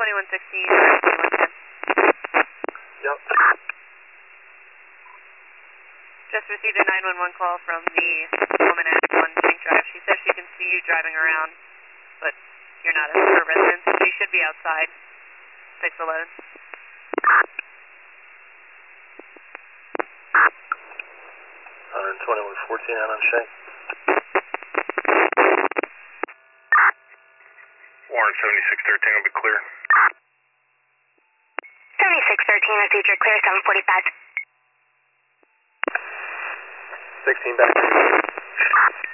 2116 or 2110. Yep. Just received a 911 call from the woman at 1 Pink Drive. She says she can see you driving around, but you're not at her residence. She should be outside. 611. 12114 out on Shank. Warren 7613 will be clear. 7613 received your clear, 745. 16 back.